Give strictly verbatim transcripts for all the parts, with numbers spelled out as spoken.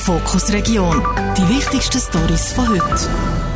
Fokus Region. Die wichtigsten Storys von heute.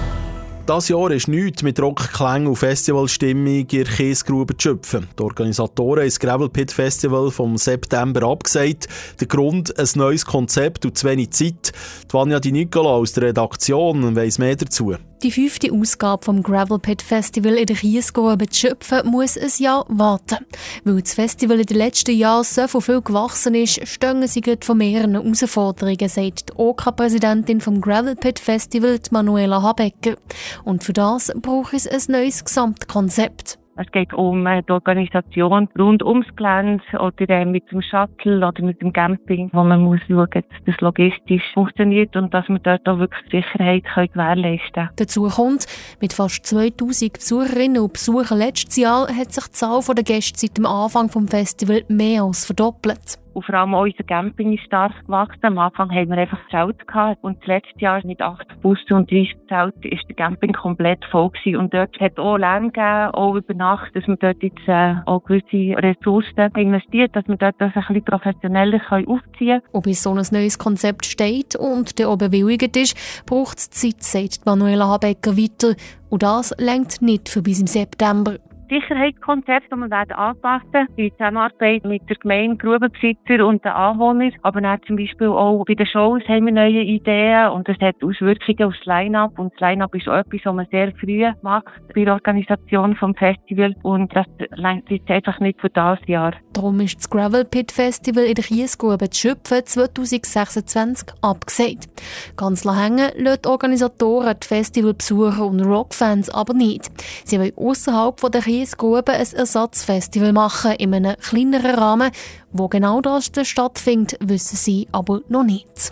Das Jahr ist nichts mit Rockklängen und Festivalstimmung in der Kiesgrube zu schöpfen. Die Organisatoren haben das Gravel Pit Festival vom September abgesagt. Der Grund: ein neues Konzept und zu wenig Zeit. Die Vanja Di Nicola aus der Redaktion weiss mehr dazu. Die fünfte Ausgabe vom Gravel Pit Festival in der Kiesgrube zu schöpfen muss ein Jahr warten. Weil das Festival in den letzten Jahren so viel gewachsen ist, stehen sie von mehreren Herausforderungen, sagt die O K-Präsidentin vom Gravel Pit Festival, Manuela Habecker. Und für das braucht es ein neues Gesamtkonzept. Es geht um die Organisation rund ums Gelände oder mit dem Shuttle oder mit dem Camping, wo man muss schauen, dass das logistisch funktioniert und dass wir dort auch wirklich Sicherheit gewährleisten können. Dazu kommt, mit fast zweitausend Besucherinnen und Besuchern letztes Jahr hat sich die Zahl der Gäste seit dem Anfang des Festivals mehr als verdoppelt. Und vor allem auch unser Camping ist stark gewachsen. Am Anfang haben wir einfach Zelt gehabt. Und das letzte Jahr mit achtzig Bussen und dreißig Zelten ist der Camping komplett voll gewesen. Und dort hat es auch Lärm gegeben, auch über Nacht, dass wir dort jetzt äh, auch gewisse Ressourcen investiert, dass wir dort das ein bisschen professioneller aufziehen können. Ob bis so ein neues Konzept steht und der auch bewilligt ist, braucht es Zeit, sagt Manuela Habecker weiter. Und das reicht nicht für bis im September. Sicherheitskonzept, das wir werden anpassen, in Zusammenarbeit mit der Gemeinde, Grubenbesitzer und den Anwohnern. Aber dann zum Beispiel auch bei den Shows haben wir neue Ideen und das hat Auswirkungen auf das Line-Up. Und das Line-Up ist auch etwas, was man sehr früh macht bei der Organisation des Festivals. Und das reicht jetzt einfach nicht für dieses Jahr. Darum ist das Gravel Pit Festival in der Kiesgrube zu Schöpfen zwanzig sechsundzwanzig abgesagt. Ganz hängen lassen die Organisatoren, die Festivalbesucher und Rockfans aber nicht. Sie wollen ausserhalb der Kiesgrube ein Ersatzfestival machen in einem kleineren Rahmen. Wo genau das stattfindet, wissen sie aber noch nicht.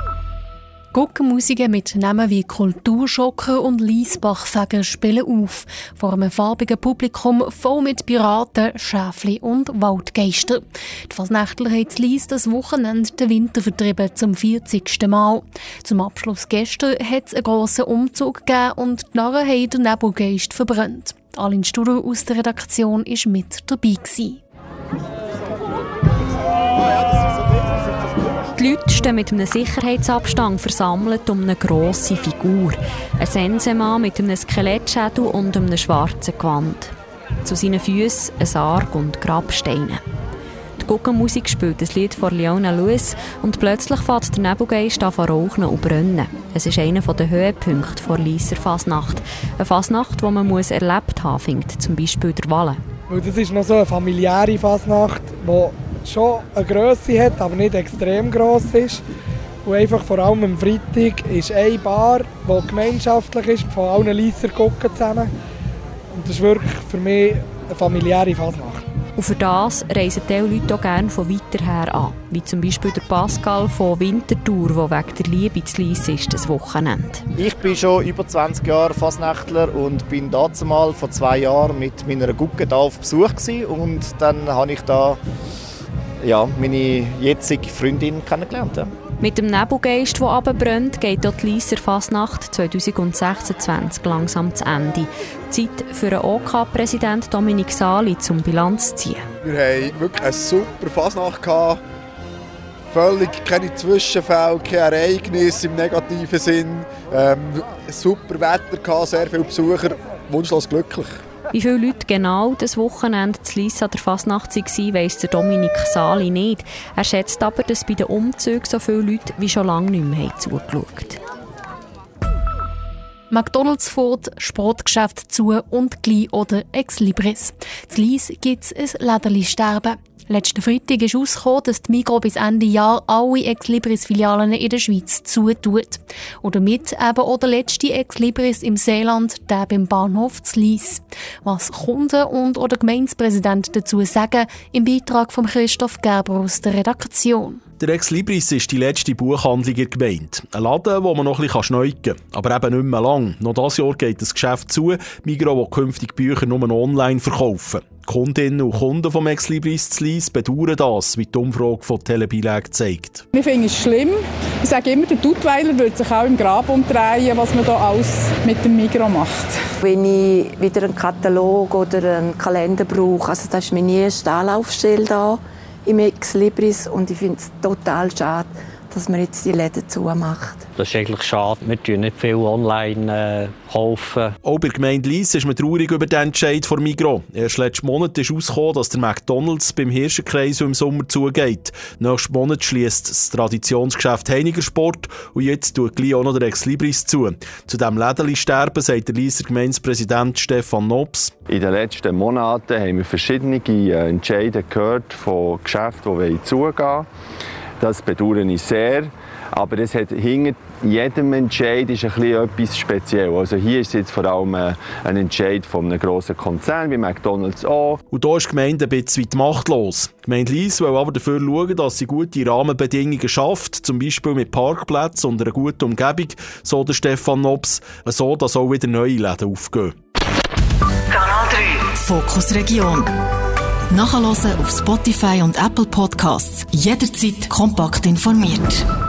Guckenmusiker mit Namen wie Kulturschocker und Liesbachfeger spielen auf. Vor einem farbigen Publikum voll mit Piraten, Schäfli und Waldgeister. Die Fasnächtler haben in Lies das Wochenende den Winter vertrieben, zum vierzigsten Mal. Zum Abschluss gestern hat es einen grossen Umzug gegeben und die Narren haben den Nebelgeist verbrannt. Aline Studer aus der Redaktion war mit dabei gewesen. Die Leute stehen mit einem Sicherheitsabstand versammelt um eine grosse Figur. Ein Sensenmann mit einem Skelettschädel und einem schwarzen Gewand. Zu seinen Füßen ein Sarg und Grabsteine. Die Guckenmusik spielt das Lied von Leona Lewis und plötzlich fängt der Nebelgeist an zu rauchen und brennen. Es ist einer der Höhepunkte der Lieser Fasnacht. Eine Fasnacht, die man muss erlebt haben findet, zum Beispiel der Wallen. Das ist noch so eine familiäre Fasnacht, die schon eine Grösse hat, aber nicht extrem gross ist. Und einfach vor allem am Freitag ist eine Bar, die gemeinschaftlich ist, von allen Lieser Gucken zusammen. Und das ist wirklich für mich eine familiäre Fasnacht. Und für das reisen die Leute auch gerne von weiter her an. Wie zum Beispiel der Pascal von Winterthur, der wegen der Liebe zu Lies ist, das Wochenende. Ich bin schon über zwanzig Jahre Fasnächtler und bin dazu mal vor zwei Jahren mit meiner Gucke da auf Besuch gewesen. Und dann habe ich da ja, meine jetzige Freundin kennengelernt. Ja. Mit dem Nebelgeist, der runterbrennt, geht auch die Lieser Fasnacht zwanzig sechsundzwanzig langsam zu Ende. Zeit für den O K-Präsident Dominik Sali zum Bilanz zu ziehen. Wir hatten wirklich eine super Fasnacht. Völlig keine Zwischenfälle, keine Ereignisse im negativen Sinn. Ähm, super Wetter, sehr viele Besucher, wunschlos glücklich. Wie viele Leute genau das Wochenende zu Lies an der Fasnacht waren, weiss der Dominik Sali nicht. Er schätzt aber, dass bei den Umzügen so viele Leute wie schon lange nicht mehr zugeschaut haben. McDonalds fährt, Sportgeschäft zu und gleich oder Ex Libris. Zu Lies gibt es ein Läderli-Sterben. Letzten Freitag ist herausgekommen, dass die Migros bis Ende Jahr alle Ex-Libris-Filialen in der Schweiz zutut. Und damit eben auch der letzte Ex-Libris im Seeland, der beim Bahnhof zu Lies. Was Kunden und oder Gemeindepräsident dazu sagen, im Beitrag von Christoph Gerber aus der Redaktion. Der Ex Libris ist die letzte Buchhandlung in der Gemeinde. Ein Laden, wo man noch ein bisschen schneuken kann. Aber eben nicht mehr lang. Noch dieses Jahr geht das Geschäft zu. Migros will künftig Bücher nur noch online verkaufen. Die Kundinnen und Kunden vom Ex Libris zu Lies bedauern das, wie die Umfrage von Telebilag zeigt. Wir finden es schlimm. Ich sage immer, der Duttweiler würde sich auch im Grab umdrehen, was man hier alles mit dem Migros macht. Wenn ich wieder einen Katalog oder einen Kalender brauche, also das ist meine erste Anlaufstelle hier im Ex Libris und ich finde es total schade, dass man jetzt die Läden zumacht. Das ist eigentlich schade. Wir kaufen nicht viel online. Äh, kaufen. Auch bei der Gemeinde Lyss ist man traurig über den Entscheid von Migros. Erst letzten Monat ist herausgekommen, dass der McDonalds beim Hirschenkreis im Sommer zugeht. Nächsten Monat schliesst das Traditionsgeschäft Heiniger Sport und jetzt tut gleich auch noch der Ex Libris zu. Zu diesem Lädeli-Sterben sagt der Lysser Gemeindepräsident Stefan Nobs. In den letzten Monaten haben wir verschiedene Entscheide gehört von Geschäften, die zugehen wollen. Das bedauere ich sehr. Aber es hat hinter jedem Entscheid ist ein bisschen etwas speziell. Also hier ist jetzt vor allem ein Entscheid von einem grossen Konzern wie McDonalds auch. Und da ist die Gemeinde ein bisschen weit machtlos. Die Gemeinde Lyss will aber dafür schauen, dass sie gute Rahmenbedingungen schafft, zum Beispiel mit Parkplätzen und einer guten Umgebung, so der Stefan Nobs, so dass auch wieder neue Läden aufgehen. Kanal drei. Fokus Region. Nachhören auf Spotify und Apple Podcasts. Jederzeit kompakt informiert.